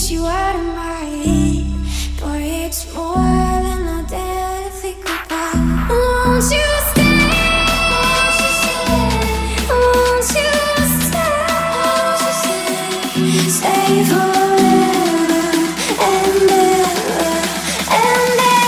get you out of my head. Boy, it's more than I dare to think about. Won't you stay? Won't you stay? Stay forever and ever and ever.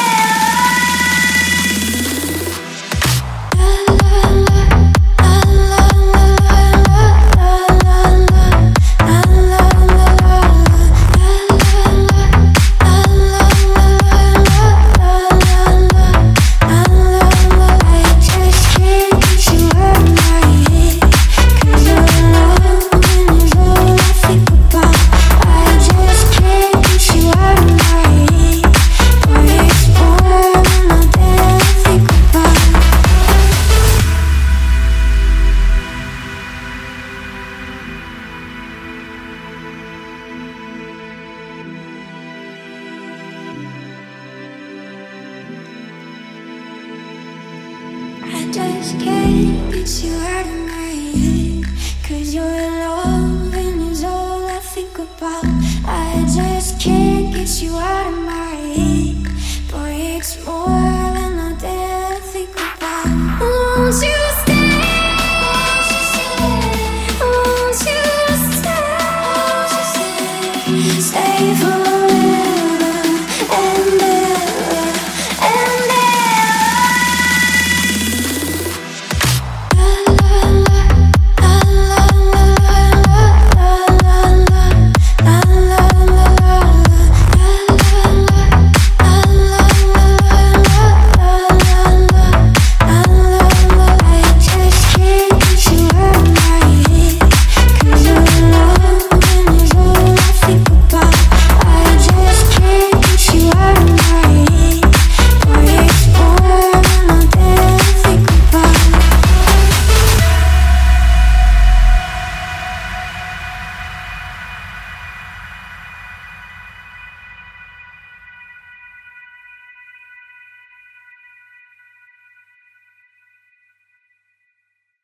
I just can't get you out of my head, 'cause your loving is all I think about. I just can't get you out of my head.